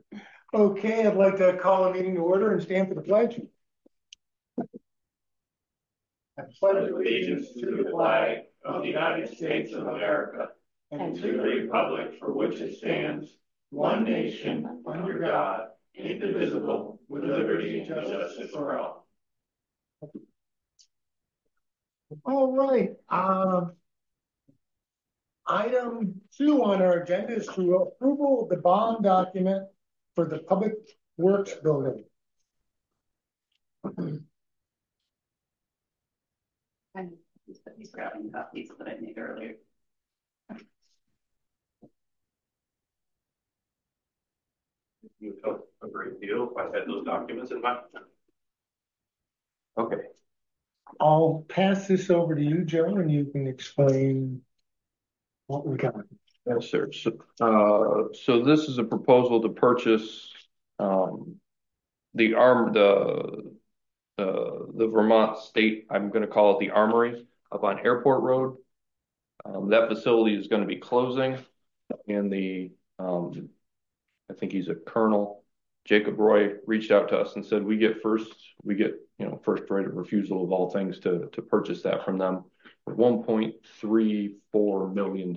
Okay, I'd like to call a meeting to order and stand for the pledge. I pledge allegiance to the flag of the United States of America and to the republic for which it stands, one nation, under God, indivisible, with liberty and justice for all. All right. Item 2 on our agenda is to approval of the bond document for the Public Works Building. He's grabbing copies that I made earlier. You would help a great deal if I had those documents in my. Okay. I'll pass this over to you, Joe, and you can explain what we got. Yes, sir. So this is a proposal to purchase the Vermont State, I'm going to call it the Armory, up on Airport Road. That facility is going to be closing, and I think he's a colonel, Jacob Roy, reached out to us and said we get first right of refusal of all things to purchase that from them for $1.34 million.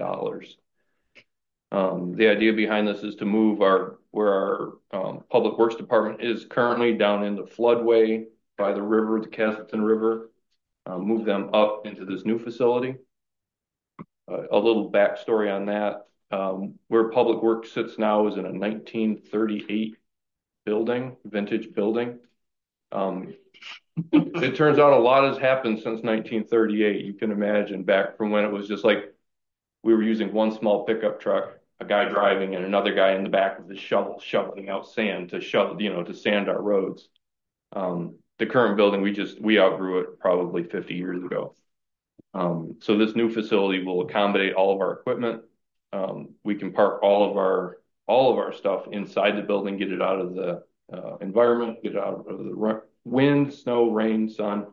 The idea behind this is to move where our Public Works Department is currently down in the floodway by the river, the Castleton River, move them up into this new facility. A little backstory on that. Where Public Works sits now is in a 1938 building, vintage building. It turns out a lot has happened since 1938. You can imagine back from when it was just like we were using one small pickup truck, a guy driving and another guy in the back of the shovel shoveling out sand to sand our roads. The current building, we outgrew it probably 50 years ago. So this new facility will accommodate all of our equipment. We can park all of our stuff inside the building, get it out of the environment, get it out of the wind, snow, rain, sun.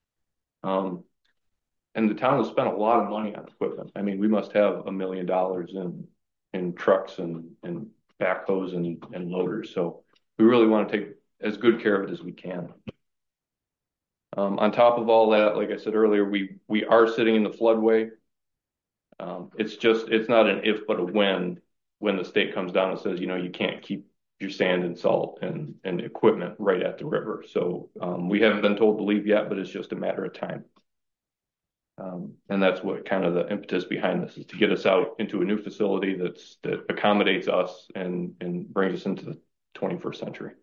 And the town has spent a lot of money on equipment. I mean, we must have $1 million in trucks and backhoes and loaders. So we really want to take as good care of it as we can. On top of all that, like I said earlier, we are sitting in the floodway. It's not an if, but a when the state comes down and says, you can't keep your sand and salt and equipment right at the river. So we haven't been told to leave yet, but it's just a matter of time. And that's what kind of the impetus behind this is, to get us out into a new facility that accommodates us and brings us into the 21st century.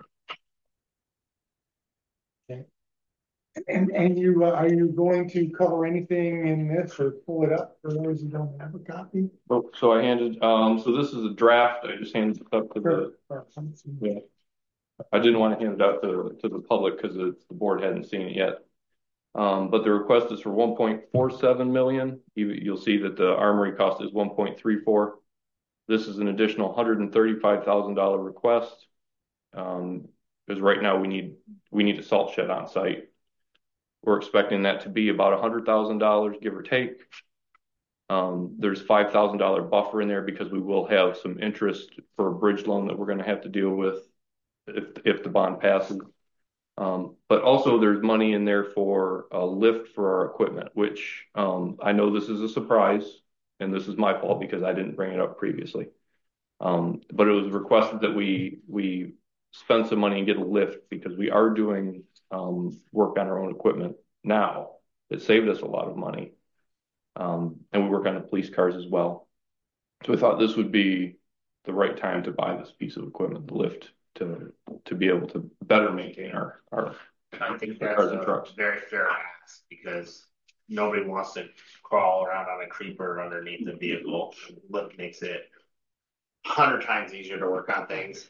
Okay. And are you going to cover anything in this or pull it up for those who don't have a copy? Oh, so I handed, so this is a draft. I just handed it up to yeah. I didn't want to hand it out to the public because the board hadn't seen it yet. But the request is for 1.47 million. You'll see that the Armory cost is 1.34. This is an additional $135,000 request. Because right now we need a salt shed on site. We're expecting that to be about $100,000, give or take. There's $5,000 buffer in there because we will have some interest for a bridge loan that we're going to have to deal with if the bond passes. But also there's money in there for a lift for our equipment, which I know this is a surprise, and this is my fault because I didn't bring it up previously. But it was requested that we spend some money and get a lift because we are doing work on our own equipment now. It saved us a lot of money. And we work on the police cars as well. So we thought this would be the right time to buy this piece of equipment, the lift, to be able to better maintain our I think that's cars and trucks. Very fair ask, because nobody wants to crawl around on a creeper underneath the vehicle. Lift makes it 100 times easier to work on things.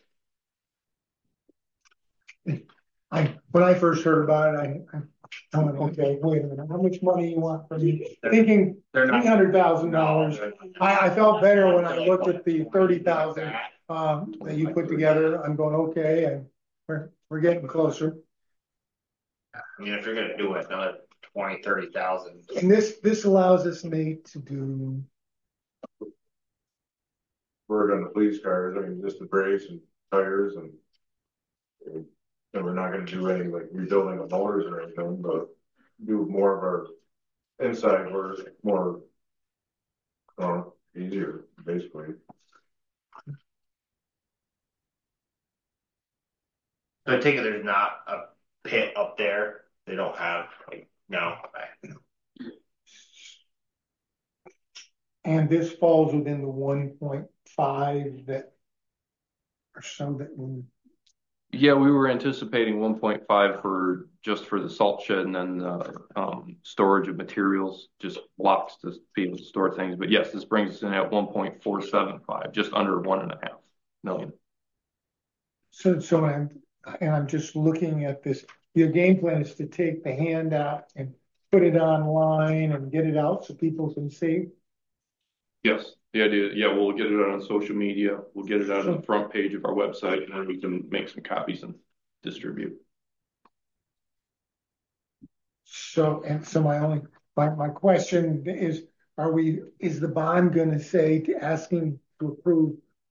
When I first heard about it, I went, okay, wait a minute, how much money you want from me? Thinking $300,000. I felt better when I looked at the 30,000 that you put together. I'm going, okay, and we're getting closer. I mean, if you're going to do it, another 20, 30,000. And this allows us, Nate, to do work on the police cars. I mean, just the brakes and tires and we're not gonna do any like rebuilding the motors or anything, but do more of our inside work, more easier, basically. So I take it there's not a pit up there. They don't have like no. And this falls within the 1.5 that or so that we. Yeah, we were anticipating 1.5 for just for the salt shed and then the storage of materials, just blocks to be able to store things. But yes, this brings us in at 1.475, just under 1.5 million. So I'm just looking at this. Your game plan is to take the handout and put it online and get it out so people can see. Yes, the idea, yeah, we'll get it out on social media. We'll get it out on the front page of our website, and then we can make some copies and distribute. So my question is, is the bond going to say asking to approve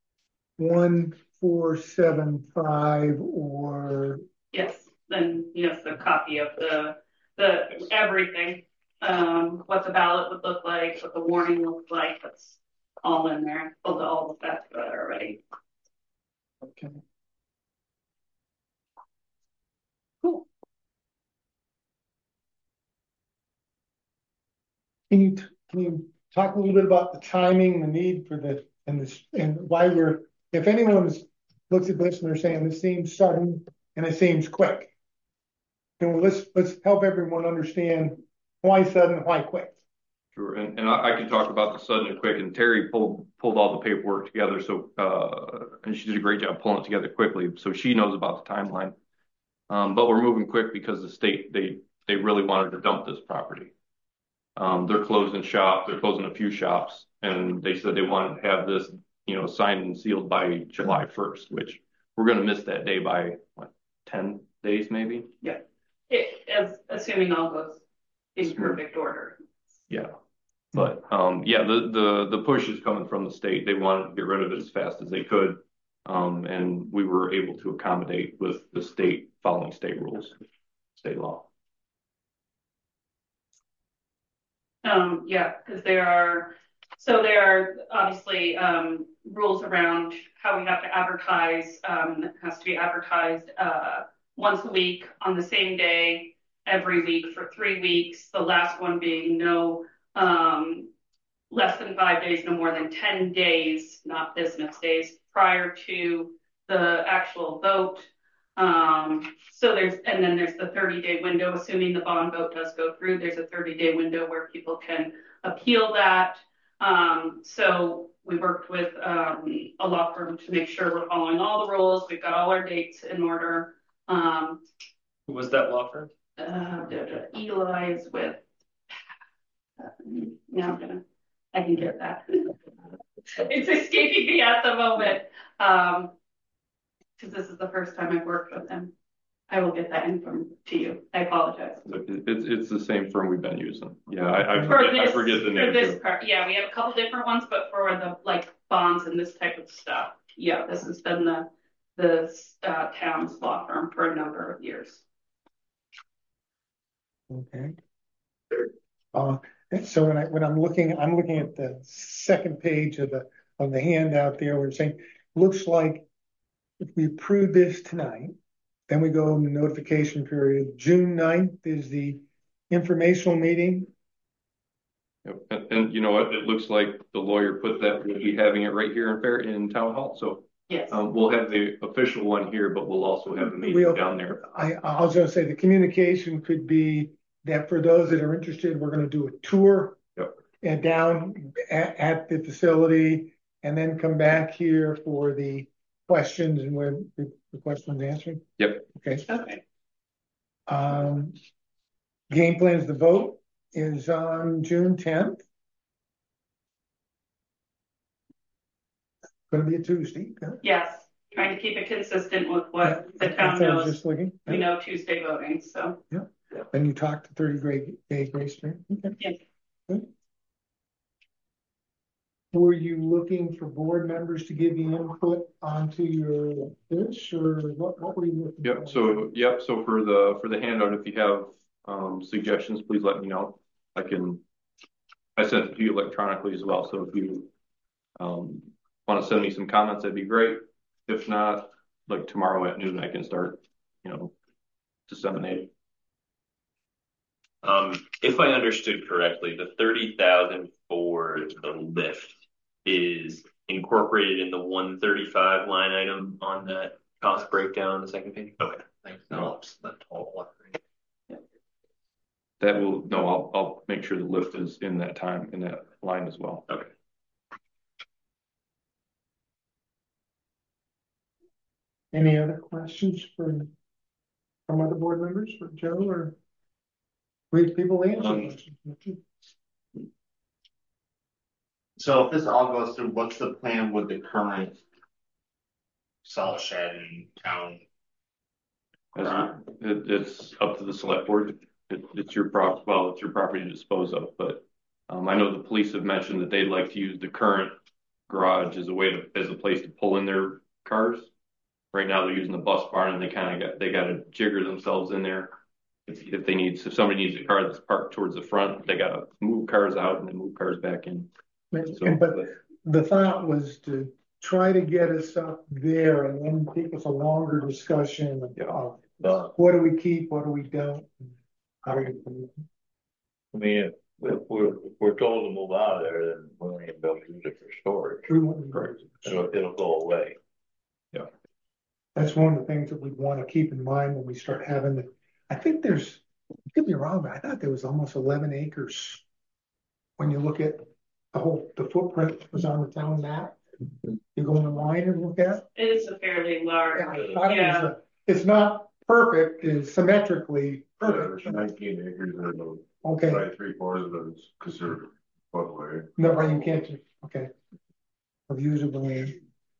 1.475 or? Yes, then yes, a copy of the everything. What the ballot would look like, what the warning looks like, that's all in there. All the facts are there already. Okay. Cool. Can you talk a little bit about the timing, the need for this, and why if anyone looks at this and they're saying this seems sudden and it seems quick, then let's help everyone understand why sudden, why quick. Sure, and I can talk about the sudden and quick. And Terry pulled all the paperwork together, so and she did a great job pulling it together quickly, so she knows about the timeline. But we're moving quick because the state they really wanted to dump this property. They're closing shop, they're closing a few shops, and they said they wanted to have this, signed and sealed by July 1st, which we're going to miss that day by what, 10 days maybe? Yeah, assuming all goes in perfect order. Yeah. But yeah, the push is coming from the state. They wanted to get rid of it as fast as they could. And we were able to accommodate with the state following state rules, state law. Yeah, because there are obviously rules around how we have to advertise. It has to be advertised once a week on the same day, every week for 3 weeks. The last one being no less than 5 days, no more than 10 days, not business days, prior to the actual vote. So there's the 30-day window, assuming the bond vote does go through, there's a 30-day window where people can appeal that. So we worked with a law firm to make sure we're following all the rules. We've got all our dates in order. Who was that law firm? Eli is with, now I can get that. It's escaping me at the moment. Because this is the first time I've worked with them. I will get that info to you. I apologize. It's the same firm we've been using. Yeah, I forget the name. For this part, yeah, we have a couple different ones, but for the bonds and this type of stuff, yeah, this has been the town's law firm for a number of years. Okay. So when I'm looking at the second page of the handout there, we're saying looks like if we approve this tonight, then we go in the notification period. June 9th is the informational meeting. And you know what? It looks like the lawyer put that we'll be having it right here in Town Hall. So yes, we'll have the official one here, but we'll also have the meeting down there. I was going to say the communication could be that for those that are interested, we're going to do a tour and down at the facility, and then come back here for the questions and where the questions answered. Yep. Okay. Okay. Game plans. The vote is on June 10th. Going to be a Tuesday. Yes, trying to keep it consistent with what the town knows. Just looking. We know Tuesday voting, so. Yeah. And you talked to 30 day grace period. Okay. Yes. Good. were you looking for board members to give you input onto your this, or what were you looking Yep. for? So for the handout, if you have suggestions, please let me know. I sent it to you electronically as well. So if you want to send me some comments, that'd be great. If not, like tomorrow at noon, I can start, disseminating. If I understood correctly, the 30,000 for the lift is incorporated in the 135 line item on that cost breakdown on the second page. Okay, thanks. No, it's the total one. I'll make sure the lift is in that line as well. Okay. Any other questions from other board members, for Joe, or people answer questions? So if this all goes through, what's the plan with the current salt shed in town? It's up to the select board. It's your property to dispose of, but I know the police have mentioned that they'd like to use the current garage as a place to pull in their cars. Right now they're using the bus barn, and they got to jigger themselves in there. If somebody needs a car that's parked towards the front, they got to move cars out and then move cars back in. But the thought was to try to get us up there and then take us a longer discussion of what do we keep, what do we don't. I mean, if we're told to move out of there, then we won't even be able to use it for storage. Correct. It'll go away. Yeah. That's one of the things that we want to keep in mind when we start having I think there's, you could be wrong, but I thought there was almost 11 acres when you look at the footprint that was on the town map. You go online and look at It is a fairly large. Yeah. It's not perfect, it's symmetrically perfect. There's 19 acres and Okay. Right, 3/4 of it is considered floodway. No, right, you can't, okay. Of usable land.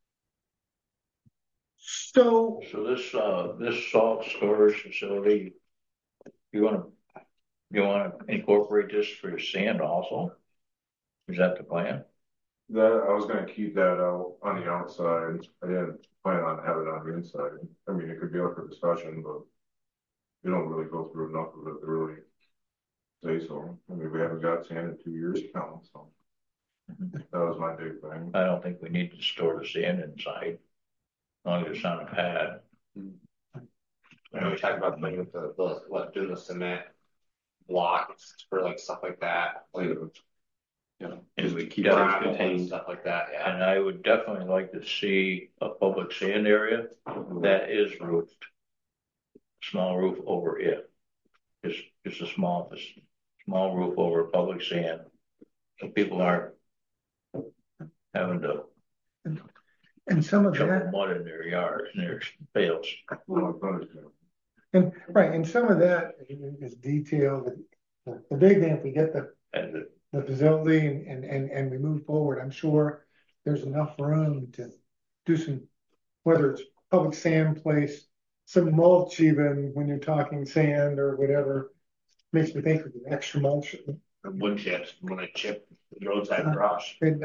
So this salt storage facility, you wanna incorporate this for your sand also? Is that the plan? That I was gonna keep that out on the outside. I didn't plan on having it on the inside. I mean, it could be up for discussion, but you don't really go through enough of it to really say so. I mean, we haven't got sand in 2 years now, so that was my big thing. I don't think we need to store the sand inside, as long as it's on a pad. I know we talked about putting doing the cement blocks for like stuff like that, like And we keep gravel things and contained. stuff like that. Yeah. And I would definitely like to see a public sand area that is roofed. Small roof over it. Just a small roof over public sand. So people aren't having to and some of shovel that, mud in their yards and their fields. and right, and some of that is detailed. The big thing, if we get the facility and we move forward, I'm sure there's enough room to do some, whether it's public sand place, some mulch, even when you're talking sand or whatever, makes me think of the extra mulch. Wood chips, when I chip the roadside brush. And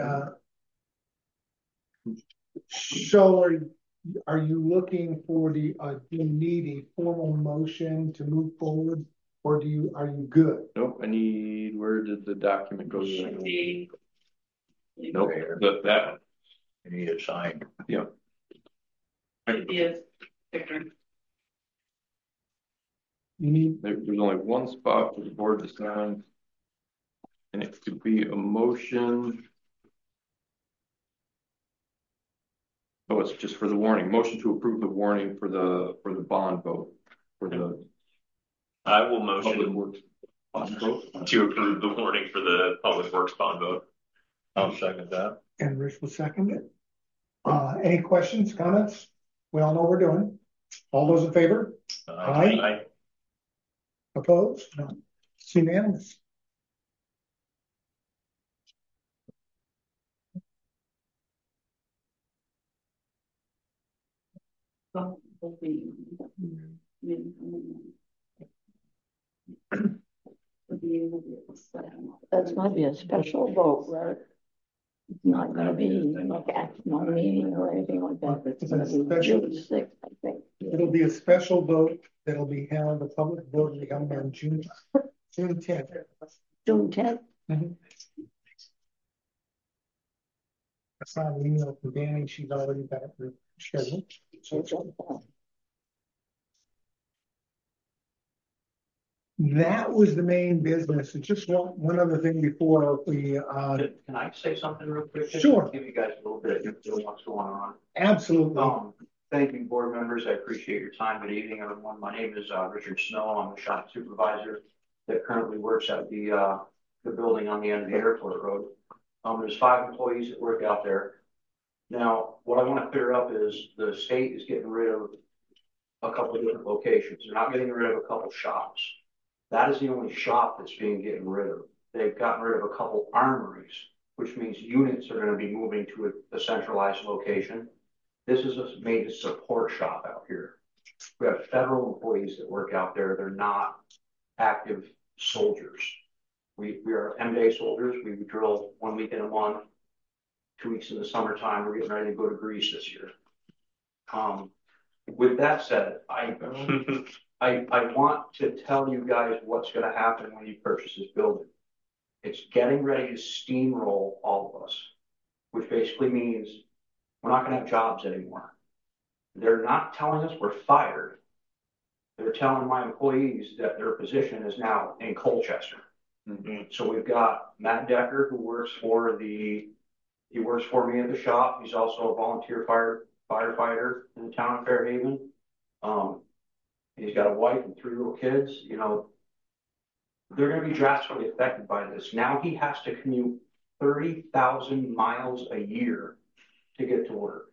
so are you looking for do you need a formal motion to move forward, or are you good? Nope. Where did the document go? Should be. Nope. That one. You need it signed. Yeah. Should be a picture. You need, There's only one spot for the board to sign, and it could be a motion. Oh, it's just for the warning. Motion to approve the warning for the bond vote for the. I will motion Public Works bond vote. to approve the warning for the Public Works bond vote. I'll second that. and Rich will second it. Any questions, comments? We all know what we're doing. All those in favor? Aye. Opposed? No. It's unanimous. That's might be a special vote, right? It's not gonna be like a no meeting or anything like that. It's gonna be June 6th, I think. It'll be a special vote that'll be held, a public vote will be held on June 10th. June 10th. That's not an email from Danny, she's already got it scheduled. That was the main business. And just one other thing before we, Can I say something real quick? Sure. Give you guys a little bit of info on what's going on. absolutely. Thank you, board members. I appreciate your time. Good evening, everyone. My name is Richard Snow. I'm the shop supervisor that currently works at the building on the end of the airport road. There's 5 employees that work out there. Now, what I want to clear up is the state is getting rid of a couple of different locations. They're not getting rid of a couple shops. That is the only shop that's being getting rid of. They've gotten rid of a couple armories, which means units are going to be moving to a centralized location. This is a maintenance support shop out here. We have federal employees that work out there. They're not active soldiers. We are M-Day soldiers. We drill 1 week in a month, 2 weeks in the summertime. We're getting ready to go to Greece this year. With that said, I want to tell you guys what's going to happen when you purchase this building. It's getting ready to steamroll all of us, which basically means we're not going to have jobs anymore. They're not telling us we're fired. They're telling my employees that their position is now in Colchester. So we've got Matt Decker, who works for me at the shop. He's also a volunteer firefighter in the town of Fairhaven. He's got a wife and 3 little kids. You know, they're going to be drastically affected by this. Now he has to commute 30,000 miles a year to get to work.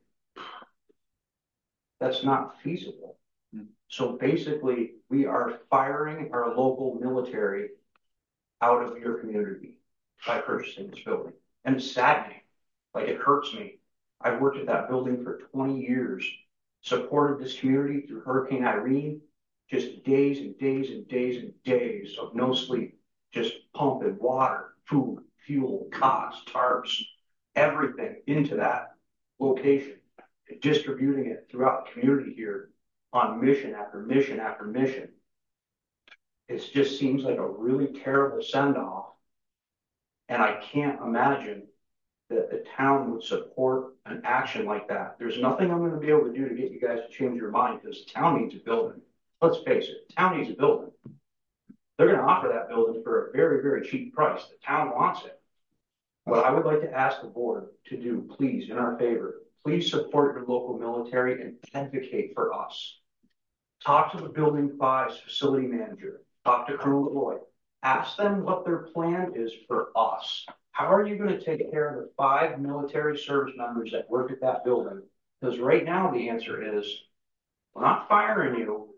That's not feasible. So basically, we are firing our local military out of your community by purchasing this building. And it's saddening. Like, it hurts me. I've worked at that building for 20 years, supported this community through Hurricane Irene, just days and days and days and days of no sleep, just pumping water, food, fuel, cots, tarps, everything into that location, distributing it throughout the community here on mission after mission after mission. It just seems like a really terrible send-off. And I can't imagine that the town would support an action like that. There's nothing I'm going to be able to do to get you guys to change your mind, because the town needs a building. Let's face it, the town needs a building. They're going to offer that building for a very, very cheap price. The town wants it. What I would like to ask the board to do, please, in our favor, please support your local military and advocate for us. Talk to the Building 5's facility manager. Talk to Colonel Lloyd. Ask them what their plan is for us. How are you going to take care of the 5 military service members that work at that building? Because right now the answer is, we're not firing you,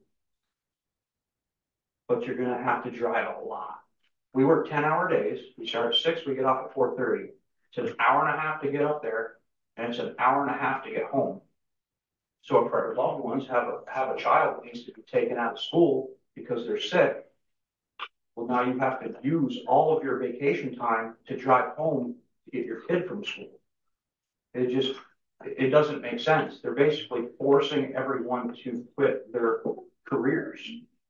but you're going to have to drive a lot. We work 10-hour days. We start at 6, we get off at 4:30. It's an hour and a half to get up there, and it's an hour and a half to get home. So if our loved ones have a child that needs to be taken out of school because they're sick, well, now you have to use all of your vacation time to drive home to get your kid from school. It doesn't make sense. They're basically forcing everyone to quit their careers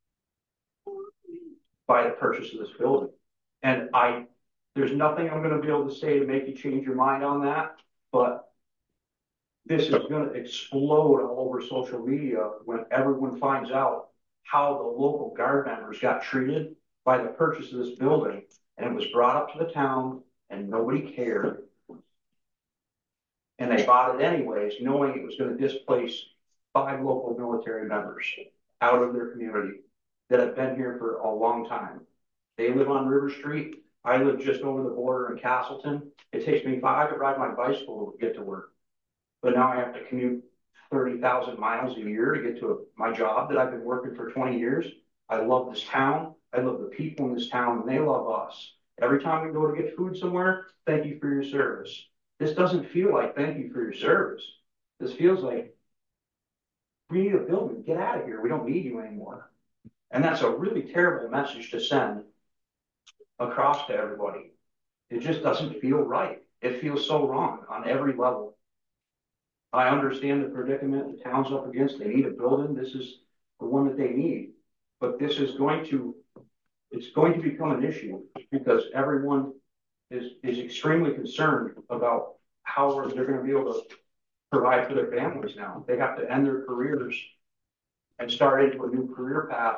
by the purchase of this building. And there's nothing I'm going to be able to say to make you change your mind on that, but this is going to explode all over social media when everyone finds out how the local guard members got treated by the purchase of this building. And it was brought up to the town and nobody cared. And they bought it anyways, knowing it was going to displace 5 local military members out of their community that have been here for a long time. They live on River Street. I live just over the border in Castleton. It takes me 5 to ride my bicycle to get to work. But now I have to commute 30,000 miles a year to get to my job that I've been working for 20 years. I love this town. I love the people in this town, and they love us. Every time we go to get food somewhere, thank you for your service. This doesn't feel like thank you for your service. This feels like, we need a building. Get out of here. We don't need you anymore. And that's a really terrible message to send across to everybody. It just doesn't feel right. it feels so wrong on every level. I understand the predicament the town's up against. They need a building. This is the one that they need. But this is it's going to become an issue because everyone is extremely concerned about how they're going to be able to provide for their families now. They have to end their careers and start into a new career path.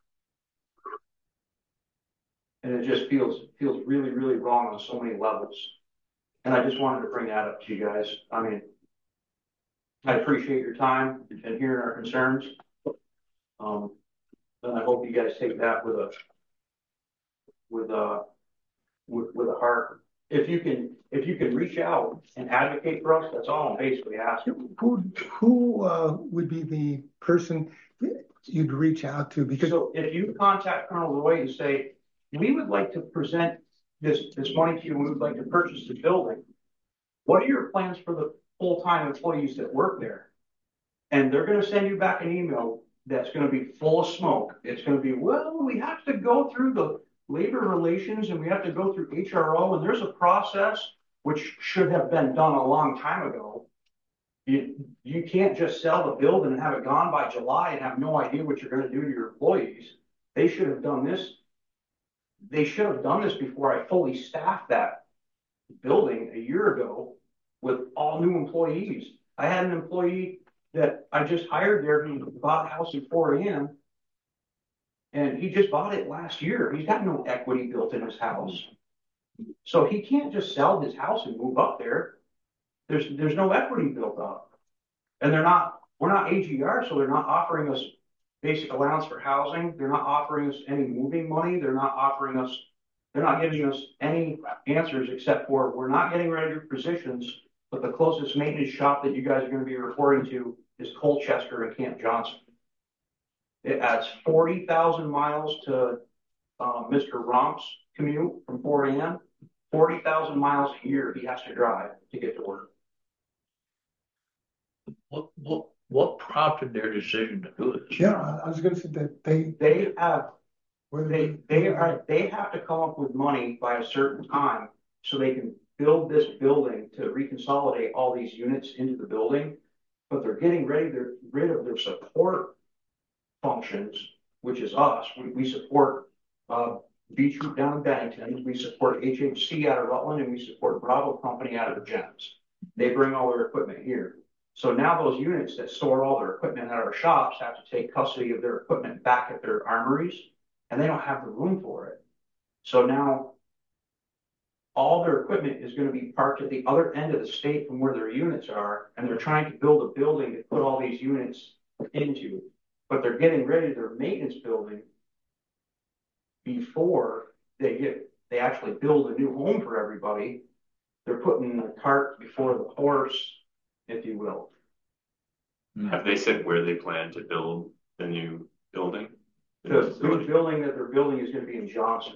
And it just feels really, really wrong on so many levels. And I just wanted to bring that up to you guys. I mean, I appreciate your time and hearing our concerns. And I hope you guys take that with a heart. If you can reach out and advocate for us, that's all I'm basically asking. Who would be the person you'd reach out to? Because so if you contact Colonel Roy and say, we would like to present this money to you, and we would like to purchase the building. What are your plans for the full-time employees that work there? And they're going to send you back an email that's going to be full of smoke. It's going to be, well, we have to go through the labor relations and we have to go through HRO, and there's a process which should have been done a long time ago. You can't just sell the building and have it gone by July and have no idea what you're going to do to your employees. They should have done this. They should have done this before I fully staffed that building a year ago with all new employees. I had an employee that I just hired there who bought a house in 4AM, and he just bought it last year. He's got no equity built in his house. So he can't just sell his house and move up there. There's no equity built up. And we're not AGR, so they're not offering us basic allowance for housing. They're not offering us any moving money. They're not giving us any answers except for we're not getting regular positions, but the closest maintenance shop that you guys are going to be reporting to is Colchester and Camp Johnson. It adds 40,000 miles to Mr. Romp's commute from 4 AM. 40,000 miles a year he has to drive to get to work. What prompted their decision to do this? yeah, I was going to say that They have to come up with money by a certain time so they can build this building to reconsolidate all these units into the building, but they're getting rid of their support functions, which is us. We support Beach Group down in Bennington, we support HHC out of Rutland, and we support Bravo Company out of the Gems. They bring all their equipment here. So now those units that store all their equipment at our shops have to take custody of their equipment back at their armories, and they don't have the room for it. So now all their equipment is going to be parked at the other end of the state from where their units are, and they're trying to build a building to put all these units into, but they're getting ready to their maintenance building before they actually build a new home for everybody. They're putting the cart before the horse, if you will. Have they said where they plan to build the new building? The new building that they're building is going to be in Johnson.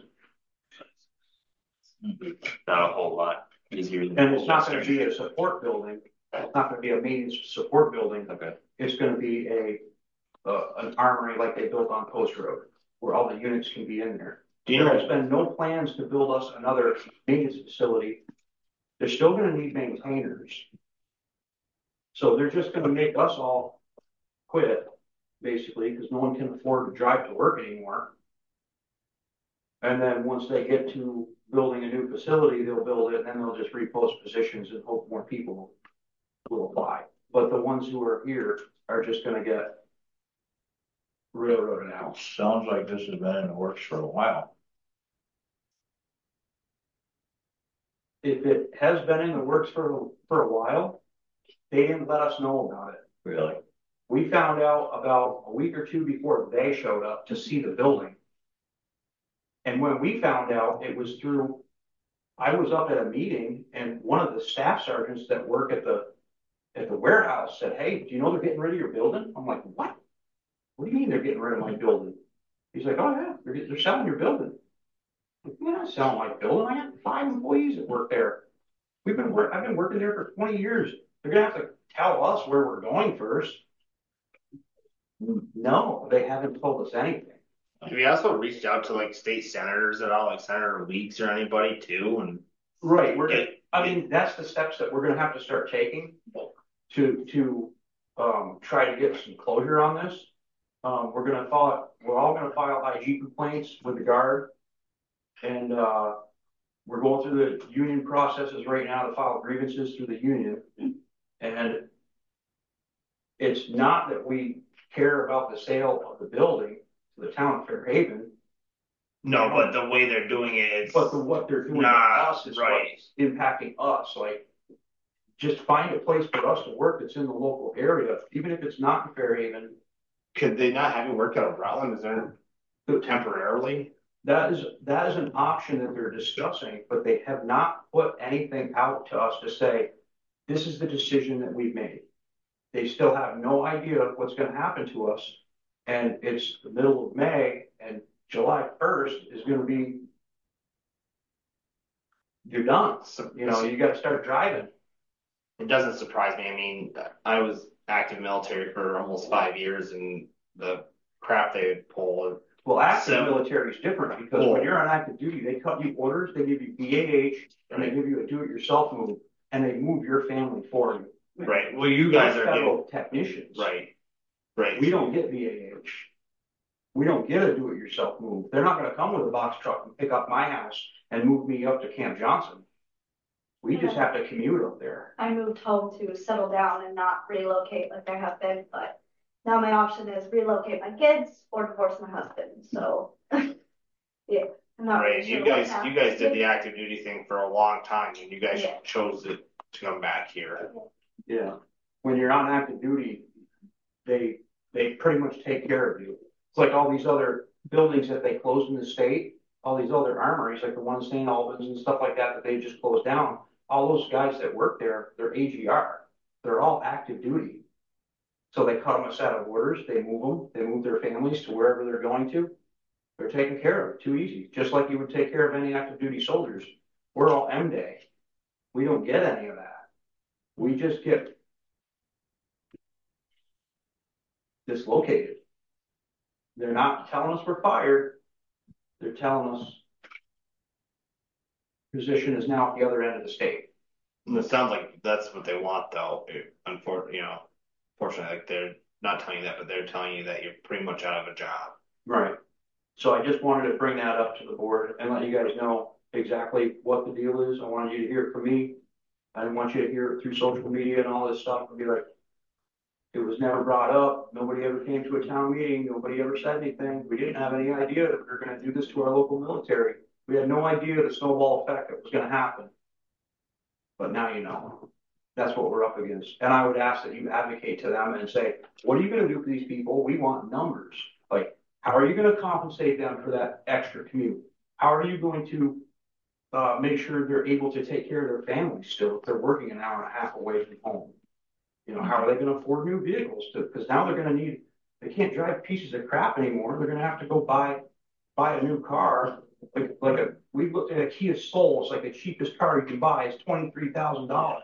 Not a whole lot easier. And it's not going to be a support building. It's not going to be a maintenance support building. Okay. It's going to be an armory like they built on Post Road, where all the units can be in there. There's been no plans to build us another maintenance facility. They're still going to need maintainers. So they're just going to make us all quit, basically, because no one can afford to drive to work anymore. And then once they get to building a new facility, they'll build it, and then they'll just repost positions and hope more people will apply. But the ones who are here are just going to get railroaded out. Sounds like this has been in the works for a while. If it has been in the works for a while, they didn't let us know about it. Really? We found out about a week or two before they showed up to see the building. And when we found out, it was through, I was up at a meeting and one of the staff sergeants that work at the warehouse said, "Hey, do you know they're getting rid of your building?" I'm like, "What? What do you mean they're getting rid of my building?" He's like, "Oh yeah, they're selling your building." I'm like, "You're not selling my building. I got 5 employees that work there. I've been working there for 20 years. They're gonna have to tell us where we're going first." No, they haven't told us anything. We also reached out to like state senators at all, like Senator Weeks or anybody too, and Right, I mean, that's the steps that we're gonna have to start taking to try to get some closure on this. We're all gonna file IG complaints with the guard. And, we're going through the union processes right now to file grievances through the union. And it's not that we care about the sale of the building to the town of Fairhaven. No, but the way they're doing it, it's. But what they're doing to us is what's impacting us. Like, just find a place for us to work that's in the local area, even if it's not in Fairhaven. Could they not have you work out of Rutland? Is there temporarily? That is an option that they're discussing, but they have not put anything out to us to say, this is the decision that we've made. They still have no idea what's going to happen to us. And it's the middle of May, and July 1st is going to be, you're done. You know, you got to start driving. It doesn't surprise me. I mean, I was active military for almost 5 years, and the crap they would pull. Well, active military is different because when you're on active duty, they cut you orders, they give you BAH, and they give you a do-it-yourself move, and they move your family for you. Right. Well, you guys are federal technicians. Right. Right. We don't get BAH. We don't get a do-it-yourself move. They're not going to come with a box truck and pick up my house and move me up to Camp Johnson. We just have to commute up there. I moved home to settle down and not relocate like I have been, but now my option is relocate my kids or divorce my husband. So, yeah, I'm not right. Really sure you guys did the active duty thing for a long time, and you guys chose it to come back here. Yeah. When you're on active duty, they pretty much take care of you. It's like all these other buildings that they closed in the state, all these other armories, like the one in St. Albans and stuff like that they just closed down. All those guys that work there, they're AGR. They're all active duty. So they cut them a set of orders, they move their families to wherever they're going to. They're taken care of, too easy. Just like you would take care of any active duty soldiers. We're all M-Day. We don't get any of that. We just get dislocated. They're not telling us we're fired. They're telling us position is now at the other end of the state. And it sounds like that's what they want, though. Unfortunately, like they're not telling you that, but they're telling you that you're pretty much out of a job. Right. So I just wanted to bring that up to the board and let you guys know exactly what the deal is. I wanted you to hear it from me. I didn't want you to hear it through social media and all this stuff and be like, it was never brought up. Nobody ever came to a town meeting. Nobody ever said anything. We didn't have any idea that we were going to do this to our local military. We had no idea the snowball effect that was going to happen. But now you know. That's what we're up against. And I would ask that you advocate to them and say, what are you going to do for these people? We want numbers. Like, how are you going to compensate them for that extra commute? How are you going to make sure they're able to take care of their families still if they're working an hour and a half away from home? You know, how are they going to afford new vehicles? Because now they're going to need, they can't drive pieces of crap anymore. They're going to have to go buy a new car. We looked at a Kia Soul. It's like the cheapest car you can buy is $23,000.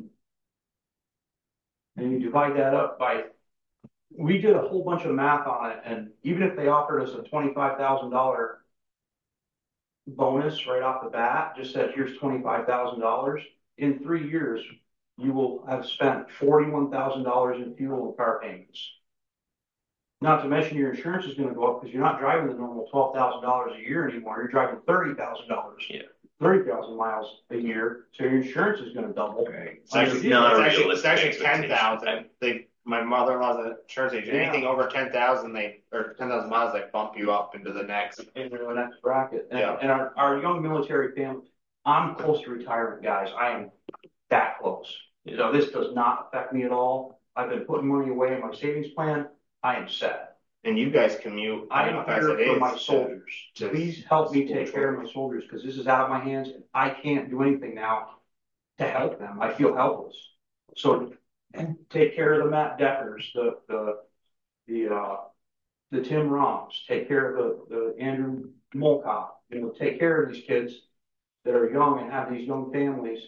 And you divide that up by, we did a whole bunch of math on it. And even if they offered us a $25,000 bonus right off the bat, just said, here's $25,000, in 3 years, you will have spent $41,000 in fuel and car payments. Not to mention your insurance is going to go up because you're not driving the normal $12,000 a year anymore. You're driving $30,000. Yeah. 30,000 miles a year, so your insurance is going to double. Right. It's actually 10,000. My mother-in-law's an insurance agent. Yeah. Anything over 10,000, or 10,000 miles, they bump you up into the next bracket. And, yeah. And our young military family, I'm close to retirement, guys. I am that close. Yeah. So this does not affect me at all. I've been putting money away in my savings plan. I am set. And you guys commute. I am here for my soldiers. Please help me take care of my soldiers because this is out of my hands and I can't do anything now to help them. I feel helpless. So take care of the Matt Deckers, the Tim Roms, take care of the Andrew Molkoff. Take care of these kids that are young and have these young families.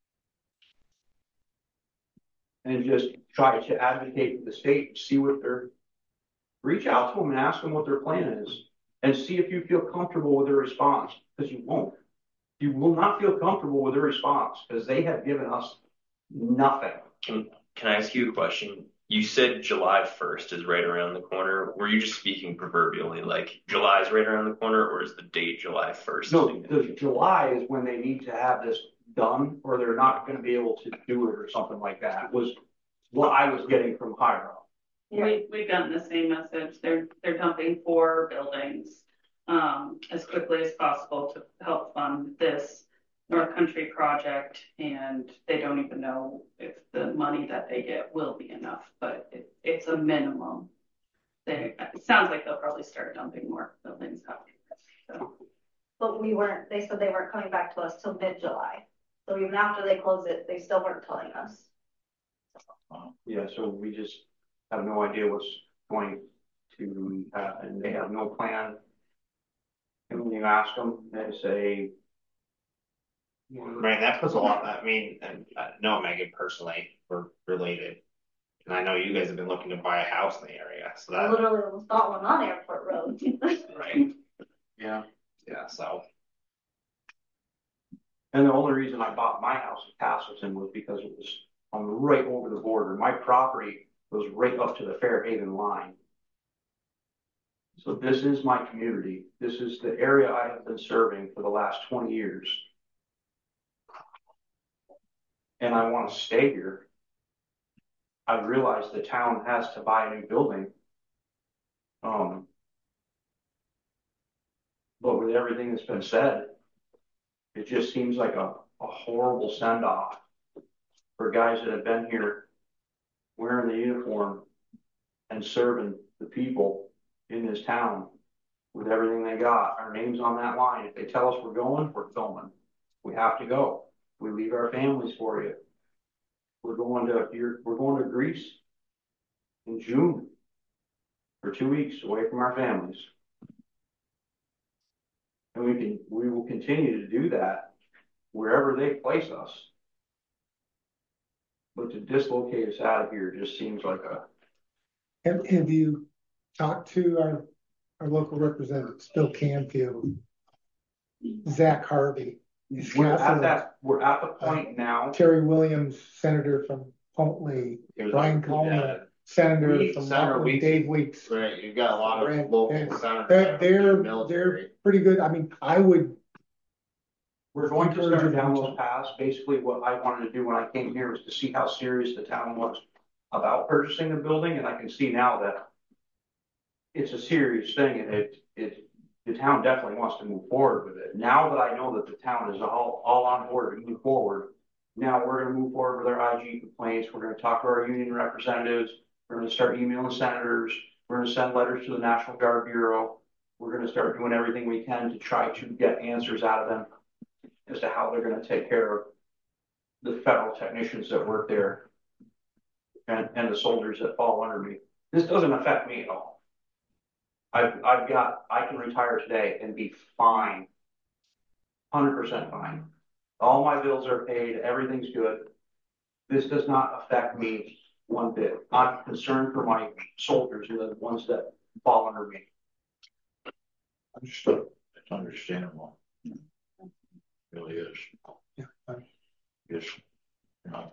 And just try to advocate for the state, see what they're. Reach out to them and ask them what their plan is and see if you feel comfortable with their response, because you won't. you will not feel comfortable with their response because they have given us nothing. Can I ask you a question? You said July 1st is right around the corner. Were you just speaking proverbially, like July is right around the corner, or is the date July 1st? No, the July is when they need to have this done, or they're not going to be able to do it, or something like that. Was what I was getting from Hiram. We've gotten the same message. They're dumping 4 buildings as quickly as possible to help fund this North Country project, and they don't even know if the money that they get will be enough, but it's a minimum. It sounds like they'll probably start dumping more buildings after this. So. But they said they weren't coming back to us till mid-July. So even after they close it, they still weren't telling us. Yeah, so we just have no idea what's going to happen. They have no plan. And when you ask them, they say, Right, that puts a lot. I mean, and I know Megan personally, we're related, and I know you guys have been looking to buy a house in the area. So I that literally almost got one on Airport Road. right, yeah. So. And the only reason I bought my house in Castleton was because it was on right over the border. My property goes right up to the Fairhaven line. So this is my community. This is the area I have been serving for the last 20 years. And I want to stay here. I realize the town has to buy a new building. But with everything that's been said, it just seems like a horrible send-off for guys that have been here wearing the uniform and serving the people in this town with everything they got. Our name's on that line. If they tell us we're going, we're going. We have to go. We leave our families for you. We're going to Greece in June for 2 weeks away from our families. And we will continue to do that wherever they place us. But to dislocate us out of here just seems like a. Have you talked to our local representatives, Bill Canfield, Zach Harvey? We're at the point now. Terry Williams, senator from Huntley, Brian Coleman, senator from Rockland, Dave Weeks. Right, you've got a lot of local senators. They're pretty good. I mean, we're going to start down those paths. Basically, what I wanted to do when I came here was to see how serious the town was about purchasing the building, and I can see now that it's a serious thing, and the town definitely wants to move forward with it. Now that I know that the town is all on board to move forward, now we're going to move forward with our IG complaints. We're going to talk to our union representatives. We're going to start emailing senators. We're going to send letters to the National Guard Bureau. We're going to start doing everything we can to try to get answers out of them as to how they're going to take care of the federal technicians that work there and the soldiers that fall under me. This doesn't affect me at all. I can retire today and be fine. 100% fine. All my bills are paid. Everything's good. This does not affect me one bit. I'm concerned for my soldiers and the ones that fall under me. Understood. It's understandable. It really is. Yeah. Just, you know,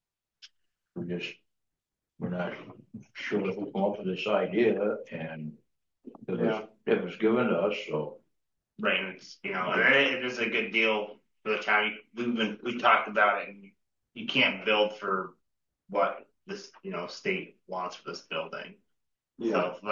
we're not sure that we'll come up with this idea, and it was given to us, so. Right, and it's, it is a good deal for the town. We talked about it, and you can't build for what this, state wants for this building. Yeah. So,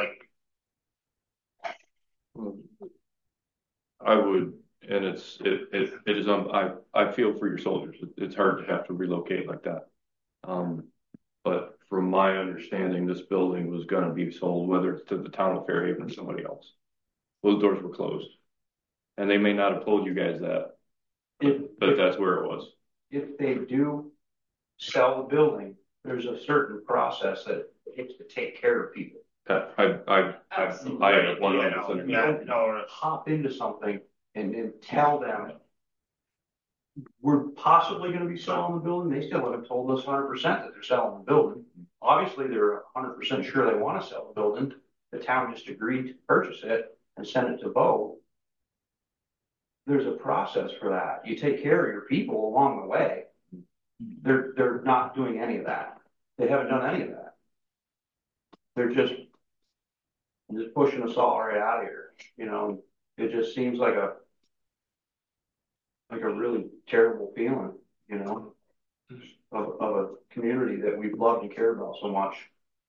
I would, and it is, I feel for your soldiers. It's hard to have to relocate like that. But from my understanding, this building was going to be sold, whether it's to the town of Fairhaven or somebody else. Those doors were closed. And they may not have told you guys that, but that's where it was. If they do sell the building, there's a certain process that it takes to take care of people. I have 100%. Hop into something and then tell them we're possibly going to be selling the building. They still haven't told us 100% that they're selling the building. Obviously, they're 100% sure they want to sell the building. The town just agreed to purchase it and send it to Bo. there's a process for that. You take care of your people along the way. They're not doing any of that. They haven't done any of that. They're just pushing us all right out of here. You know, it just seems like a really terrible feeling, you know, of a community that we've loved and cared about so much.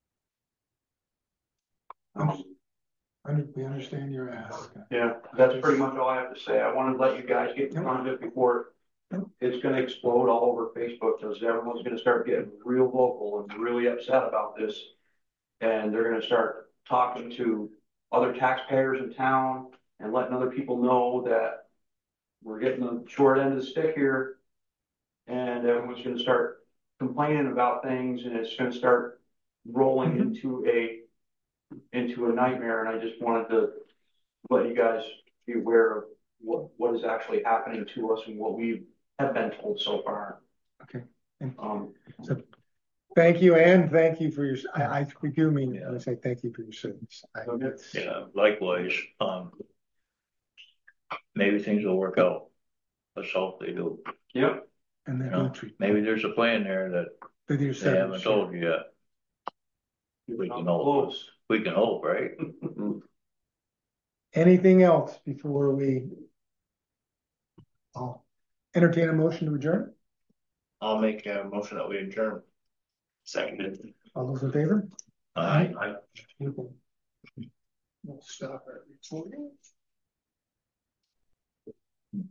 We understand your ask. Yeah, that's pretty much all I have to say. I wanted to let you guys get in front of it before it's going to explode all over Facebook, because everyone's going to start getting real vocal and really upset about this. And they're going to start talking to other taxpayers in town and letting other people know that we're getting the short end of the stick here. And everyone's going to start complaining about things, and it's going to start rolling into a nightmare. And I just wanted to let you guys be aware of what is actually happening to us and what we have been told so far. Okay. So thank you, and thank you for your. I do mean to say thank you for your service. Yeah, likewise. Maybe things will work out. Let's hope they do. Yep. And then maybe there's a plan there that they haven't told you yet. We can hope. We can hope, right? Anything else before we? I'll entertain a motion to adjourn. I'll make a motion that we adjourn. Seconded. All those in favor? Aye. We'll stop our recording.